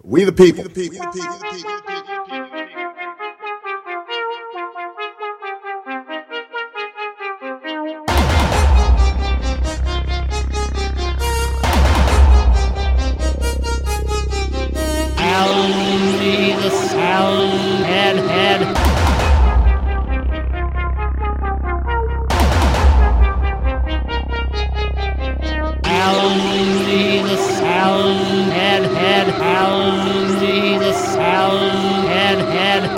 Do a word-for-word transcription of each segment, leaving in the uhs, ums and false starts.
We the people. Only the sound head head. Only the sound head head. Only the sound head head.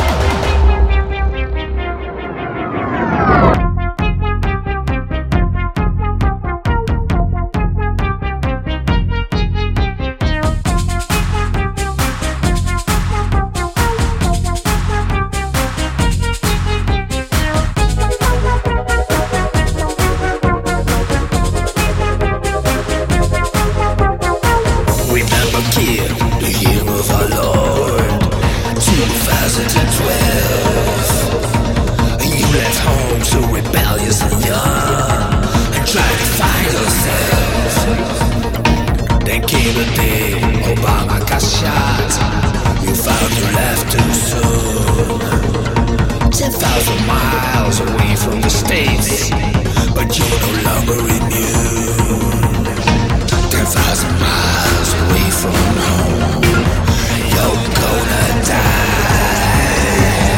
Kid, the year of our Lord, twenty twelve. You left home so rebellious and young, and tried to find yourself. Then came the day Obama got shot. You found you left too soon. Ten thousand miles away from the States, but you're no longer immune. Ten thousand miles away from home, you're gonna die.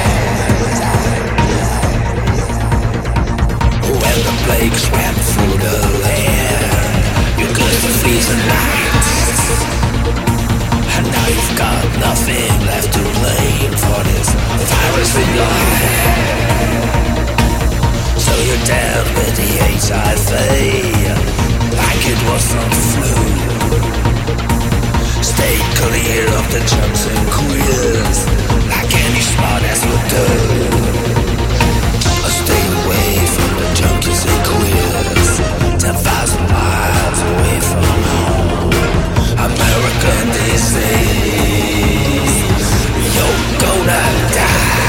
When the plague swept through the land, you cursed the freezing nights, and now you've got nothing left to blame for this virus in your hand. So you're down with the H I V, like it was some flu. Stay clear of the jumps and queers, like any smart ass would do. Stay away from the junkies and queers. Ten thousand miles away from home, American disease. You're gonna die.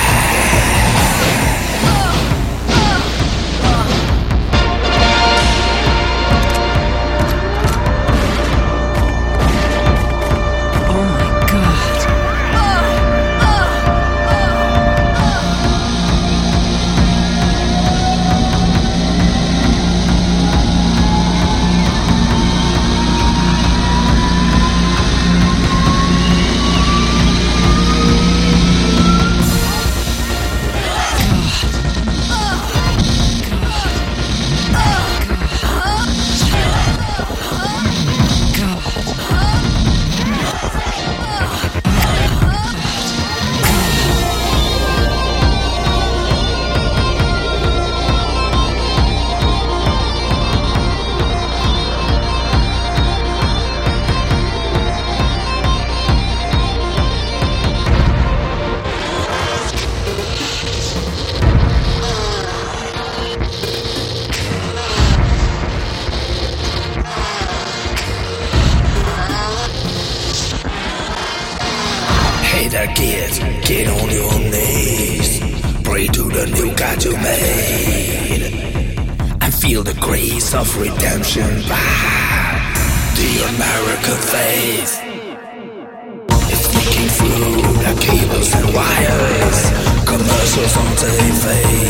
Get, get on your knees, pray to the new God you made, and feel the grace of redemption by the American faith. It's sneaking through the cables and wires, commercials on T V.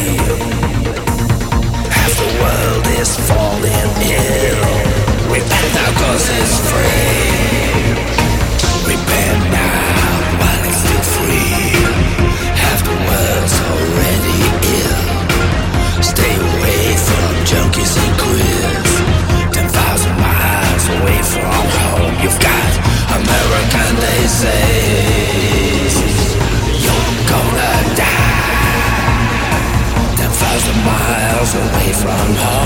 Half the world is falling ill. Repent now 'cause it's free. Repent now while it's still free. Half the world's already ill. Stay away from junkies and queers. Ten thousand miles away from home, you've got American disease. You're gonna die. Ten thousand miles away from home.